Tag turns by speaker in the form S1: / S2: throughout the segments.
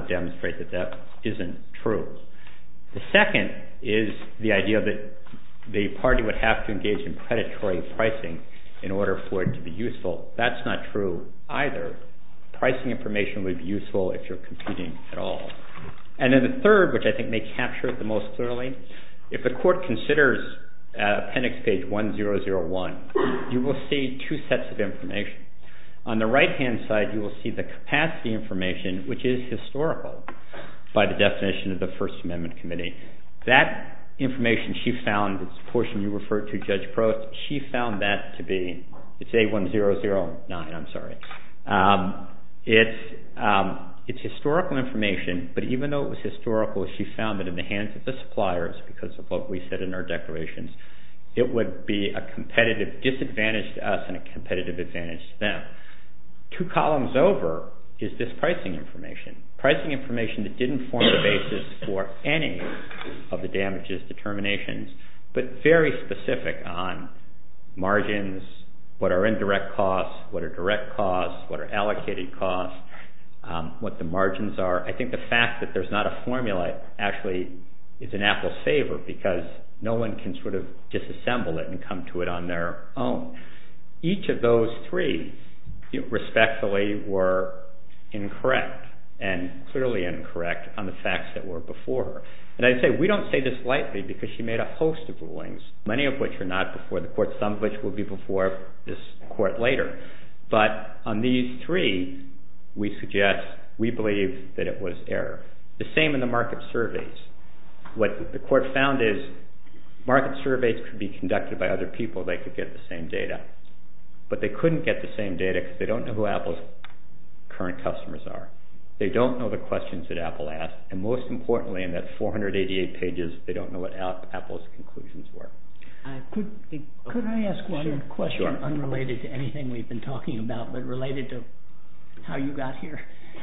S1: would demonstrate that that isn't true. The second is the idea that the party would have to engage in predatory pricing in order for it to be useful. That's not true either. Pricing information would be useful if you're competing at all. And then the third, which I think may capture it the most clearly, if the court considers appendix page 1001, you will see two sets of information. On the right-hand side, you will see the capacity information, which is historical by the definition of the First Amendment Committee. That information she found, this portion you referred to, Judge Prost, she found that to be, it's A1009, I'm sorry. It's historical information, but even though it was historical, she found that in the hands of the suppliers, because of what we said in our declarations, it would be a competitive disadvantage to us and a competitive advantage to them. 2 columns over is this pricing information. Pricing information that didn't form the basis for any of the damages determinations, but very specific on margins, what are indirect costs, what are direct costs, what are allocated costs, what the margins are. I think the fact that there's not a formula actually is in Apple's favor because no one can sort of disassemble it and come to it on their own. Each of those three, respectfully, were incorrect and clearly incorrect on the facts that were before her. And I'd say we don't say this lightly because she made a host of rulings, many of which are not before the court, some of which will be before this court later. But on these three, we believe that it was error. The same in the market surveys. What the court found is market surveys could be conducted by other people. They could get the same data. But they couldn't get the same data because they don't know who Apple's current customers are. They don't know the questions that Apple asked. And most importantly, in that 488 pages, they don't know what Apple's conclusions were.
S2: Could I ask one question unrelated to anything we've been talking about, but related to how you got here?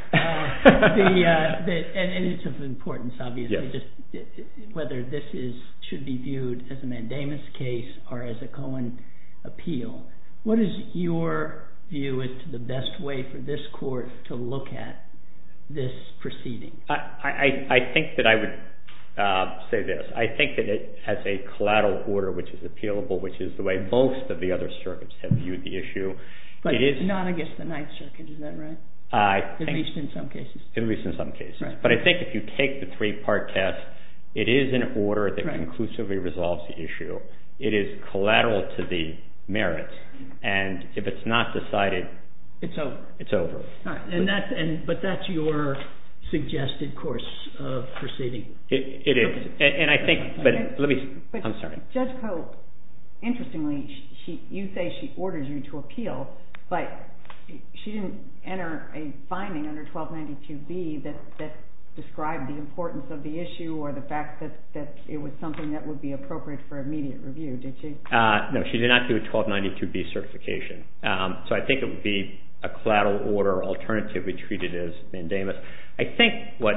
S2: And it's of importance, obviously, just whether this should be viewed as a mandamus case or as a Cohen appeal. What is your view as to the best way for this court to look at this proceeding?
S1: I think that I would say this. I think that it has a collateral order which is appealable, which is the way most of the other circuits have viewed the issue.
S2: But it is not against the Ninth Circuit, is that right? At least in some cases.
S1: At least in some cases.
S2: Right.
S1: But I think if you take the three-part test, it is an order that conclusively resolves the issue. It is collateral to the merits. And if it's not decided,
S2: it's over.
S1: It's over.
S2: All right. But that's your suggested course of proceeding.
S1: It is. Okay. And I think, I'm sorry.
S3: Judge Coe, interestingly, you say she ordered you to appeal, but she didn't enter a finding under 1292B that described the importance of the issue or the fact that it was something that would be appropriate for immediate review, did she?
S1: No, she did not do a 1292B certification. So I think it would be a collateral order alternatively treated as mandamus. I think what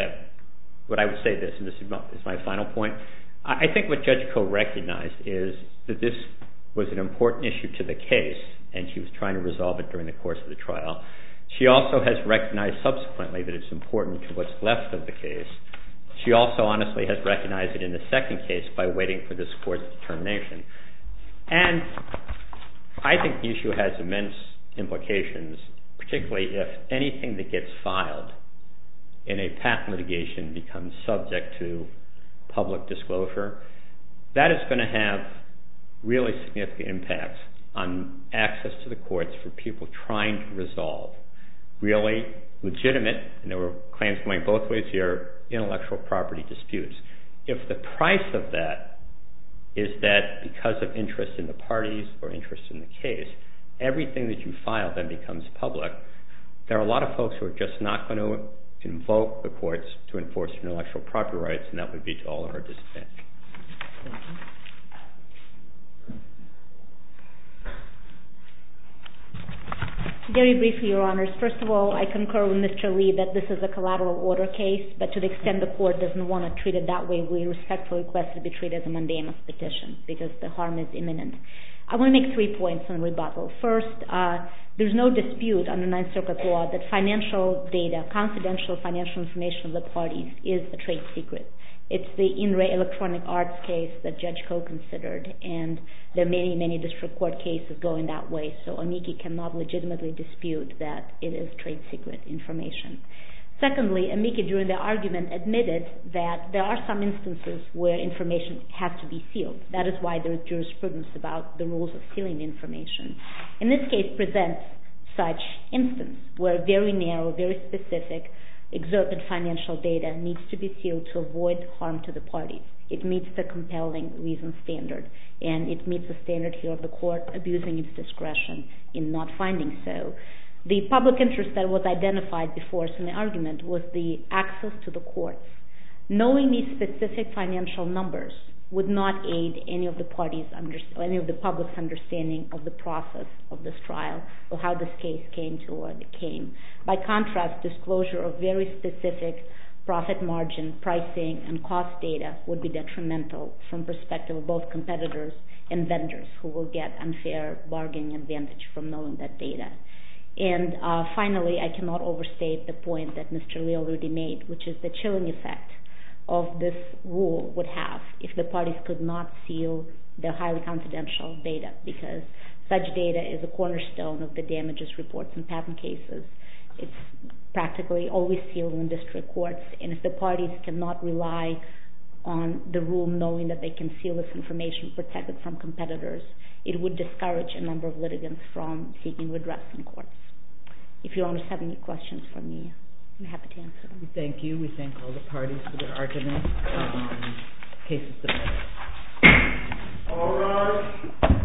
S1: I would say this, and this is my final point, I think what Judge Coe recognized is that this was an important issue to the case, and she was trying to resolve it during the course of the trial. She also has recognized subsequently that it's important to what's left of the case. She also honestly has recognized it in the second case by waiting for this court's determination. And I think the issue has immense implications, particularly if anything that gets filed in a patent litigation becomes subject to public disclosure. That is going to have really significant impacts on access to the courts for people trying to resolve really legitimate, and there were claims going both ways here, intellectual property disputes. If the price of that is that because of interest in the parties or interest in the case, everything that you file then becomes public, there are a lot of folks who are just not going to invoke the courts to enforce intellectual property rights, and that would be to all of our disadvantage.
S2: Thank you.
S4: Very briefly, Your Honors. First of all, I concur with Mr. Lee that this is a collateral order case, but to the extent the court doesn't want to treat it that way, we respectfully request it be treated as a mandamus petition because the harm is imminent. I want to make 3 points on rebuttal. First, there's no dispute under Ninth Circuit law that financial data, confidential financial information of the parties is a trade secret. It's the In Re Electronic Arts case that Judge Koh considered, and there are many, many district court cases going that way, so amici cannot legitimately dispute that it is trade secret information. Secondly, amici during the argument admitted that there are some instances where information has to be sealed. That is why there is jurisprudence about the rules of sealing the information. And this case presents such instance where very narrow, very specific, excerpted financial data needs to be sealed to avoid harm to the parties. It meets the compelling reason standard, and it meets the standard here of the court abusing its discretion in not finding so. The public interest that was identified before us in the argument was the access to the courts. Knowing these specific financial numbers would not aid any of the parties, any of the public's understanding of the process of this trial or how this case came to where it came. By contrast, disclosure of very specific profit margin, pricing, and cost data would be detrimental from perspective of both competitors and vendors who will get unfair bargaining advantage from knowing that data. And finally, I cannot overstate the point that Mr. Lee already made, which is the chilling effect of this rule would have if the parties could not seal their highly confidential data, because such data is a cornerstone of the damages reports in patent cases. It's practically always sealed in district courts, and if the parties cannot rely on the rule knowing that they can seal this information protected from competitors, it would discourage a number of litigants from seeking redress in courts. If your honors have any questions for me, I'm happy to answer them.
S3: We thank you. We thank all the parties for their arguments. Cases submitted.
S5: All rise.